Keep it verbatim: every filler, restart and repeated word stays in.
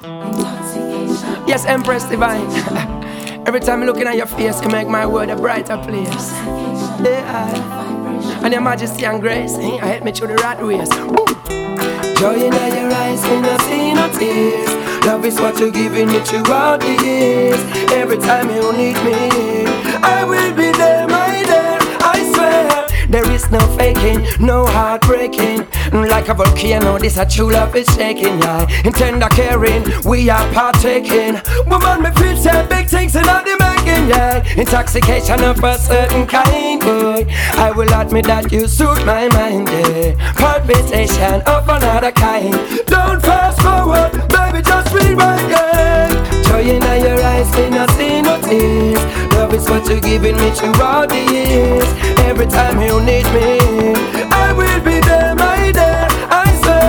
Yes, Empress Divine. Every time I'm looking at your face, you make my world a brighter place. Yeah. And your majesty and grace, eh? I help me through the rat race. Joy in your eyes, me no see no tears. Love is what you're giving me throughout the years. Every time you need me, I will be there, my dear, I swear. There is no faking, no heartbreaking. Like a volcano, this a true love is shaking, yeah. In tender caring, we are partaking. Woman, me feel say big things in all the making, yeah. Intoxication of a certain kind, boy. I will admit that you suit my mind, yeah. Palpitation of another kind. Don't fast forward, baby, just rewind, yeah. Joy in your eyes, me not see no tears. Love is what you're giving me throughout the years. Every time you need me,